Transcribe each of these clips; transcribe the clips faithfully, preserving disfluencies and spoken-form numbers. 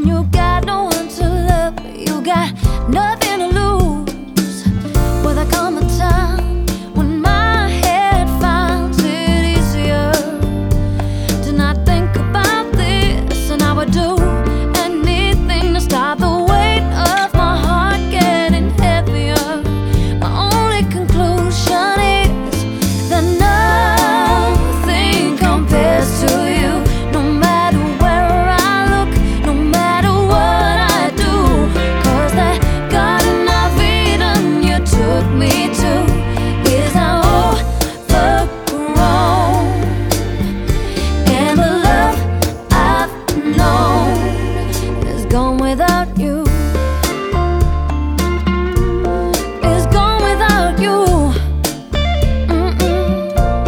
you got no one to love, you got nothing to lose. Will there come a time when my head finds it easier to not think about this? And I would do anything to stop the weight of my heart getting heavier. My only conclusion is that nothing compares to you. No matter where I look, no matter what I do, 'cause that Garden of Eden you took me to is now overgrown, and the love I've known is gone without you. Is gone without you. Mm-mm.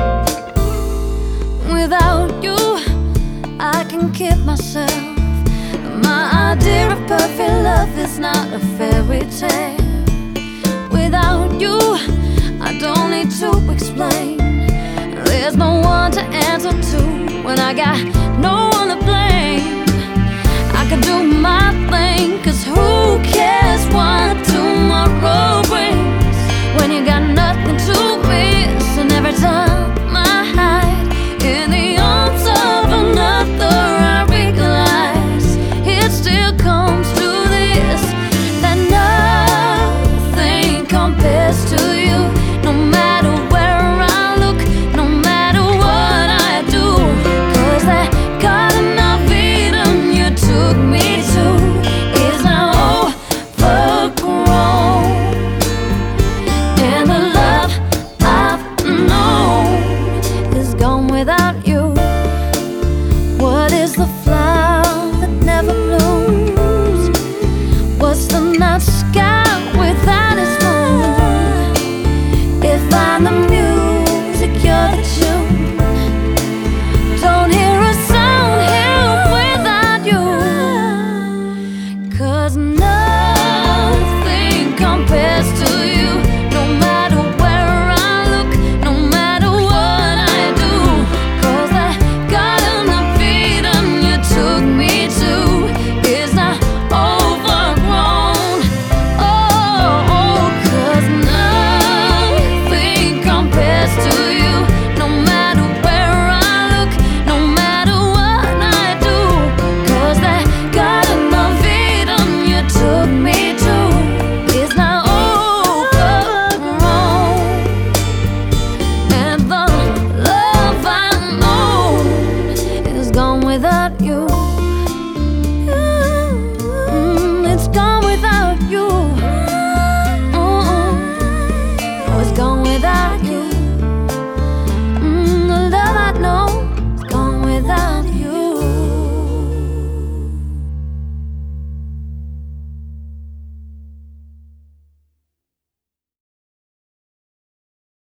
Without you, I can kid myself. My idea of perfect love is not a fairy tale. Without you, I don't need to explain. There's no one to answer to when I got no one to blame. I could do my thing, 'cause who cares what tomorrow brings when you got nothing to miss? And every time I hide in the arms of another, I realize it still comes to this, that nothing compares to you. No matter where I look, no matter what I do, 'cause that Garden of Eden you took me to is now overgrown, and the love I've known is gone without you. What is the fly